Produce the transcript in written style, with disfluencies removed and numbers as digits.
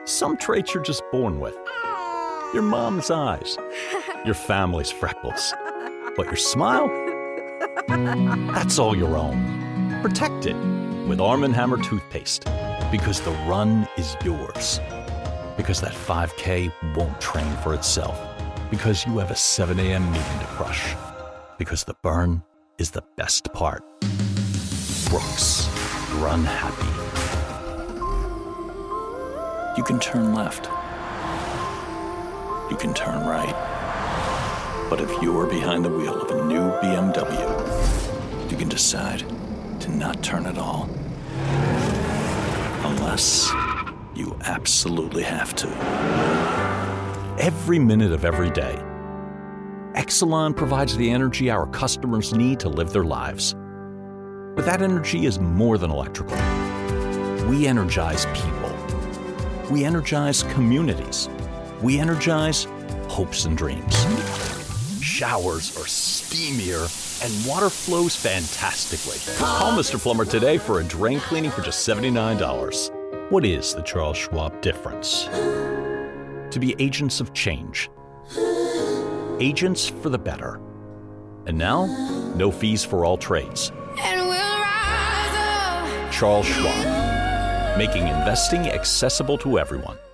Some traits you're just born with. Your mom's eyes, your family's freckles. But your smile? That's all your own. Protect it with Arm & Hammer toothpaste. Because the run is yours. Because that 5K won't train for itself. Because you have a 7 a.m. meeting to crush. Because the burn is the best part. Brooks, run happy. You can turn left. You can turn right. But if you're behind the wheel of a new BMW, you can decide to not turn at all. Unless you absolutely have to. Every minute of every day, Exelon provides the energy our customers need to live their lives. But that energy is more than electrical. We energize people. We energize communities. We energize hopes and dreams. Showers are steamier and water flows fantastically. Call Mr. Plumber today for a drain cleaning for just $79. What is the Charles Schwab difference? To be agents of change. Agents for the better. And now, no fees for all trades. And we'll rise up. Charles Schwab, making investing accessible to everyone.